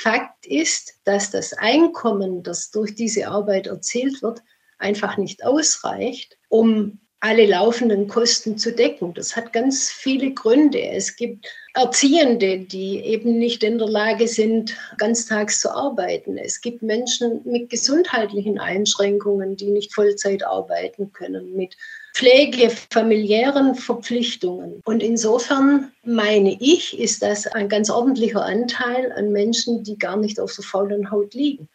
Fakt ist, dass das Einkommen, das durch diese Arbeit erzielt wird, einfach nicht ausreicht, um alle laufenden Kosten zu decken. Das hat ganz viele Gründe. Es gibt Erziehende, die eben nicht in der Lage sind, ganztags zu arbeiten. Es gibt Menschen mit gesundheitlichen Einschränkungen, die nicht Vollzeit arbeiten können, mit Pflege, familiären Verpflichtungen. Und insofern meine ich, ist das ein ganz ordentlicher Anteil an Menschen, die gar nicht auf der faulen Haut liegen.